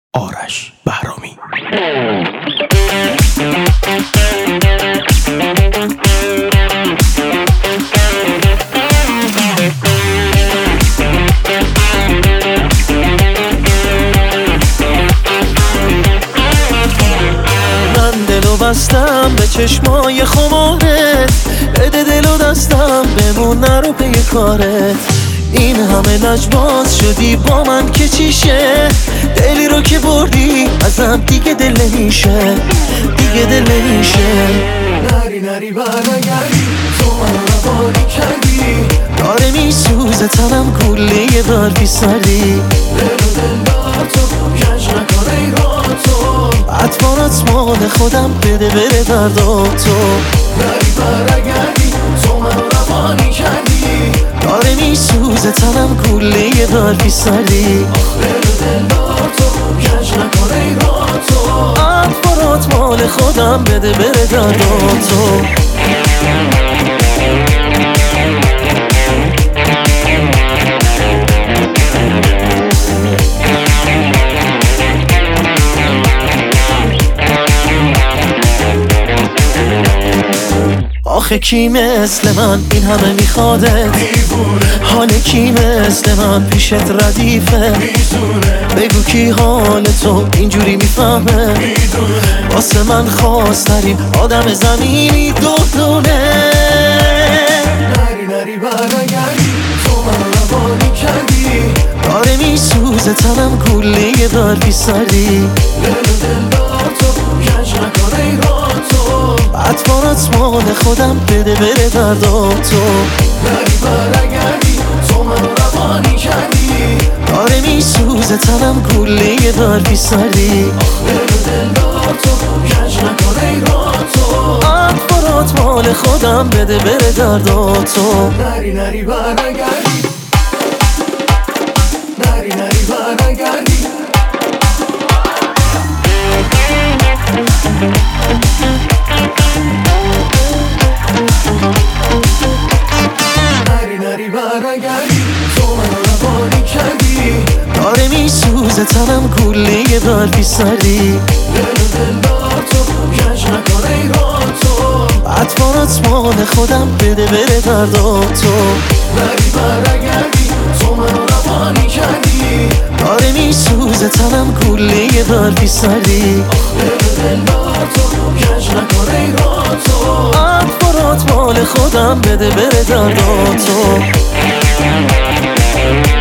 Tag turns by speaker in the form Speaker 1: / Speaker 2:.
Speaker 1: آرش بهرامی.
Speaker 2: من دلو بستم به چشمای خمارت، بده دلو دستم بمون نرو پی کارت. این همه لجباز شدی با من که چیشه، دلی رو که بردی ازم دیگه دل نمیشه، دیگه دل نمیشه.
Speaker 3: نری نری برنگردی، تو من روانی کردی،
Speaker 2: داره میسوزه تنم کله برفی سردی.
Speaker 3: دل و دل دار تو کش نکنه ای را تو،
Speaker 2: اطفالات مال خودم بده بره دردا تو.
Speaker 3: نری برنگردی، تو من روانی کردی،
Speaker 2: داره میسوزه تنم کله برفی سردی.
Speaker 3: دل و دل دار تو کش نکنه ای را تو،
Speaker 2: اطفالات مال خودم بده بره دردا تو. آخه کی مثل من این همه میخوادت، حال کی مثل من پیشت ردیفه. بگو کی حال تو اینجوری میفهمه، واسه من خاص ترین آدم زمینی دونه.
Speaker 3: نری نری برنگردی، تو من روانی کردی،
Speaker 2: داره میسوزه تنم کله برفی سردی.
Speaker 3: دل و دل دار تو کش نکنه ای را تو،
Speaker 2: اطفالات مال خودم بده بره دردا تو.
Speaker 3: نری برنگردی، تو من روانی کردی،
Speaker 2: داره میسوزه تنم کله برفی سردی.
Speaker 3: دل و دل دار تو کش نکنه ای را تو،
Speaker 2: اطفالات مال خودم بده بره دردا تو.
Speaker 3: نری نری برنگردی، نری نری برنگردی، نری نری برنگردی، تو من روانی کردی،
Speaker 2: داره میسوزه تنم کله برفی سردی.
Speaker 3: دل و دل دار تو کش نکنه ای را تو،
Speaker 2: اطفالات مال خودم بده بره دردا تو.
Speaker 3: نری برنگردی، تو من روانی کردی،
Speaker 2: داره میسوزه تنم کله برفی سردی.
Speaker 3: دل و دل دار تو کش نکنه ای را تو،
Speaker 2: اطفالات مال خودم بده بره دردا تو.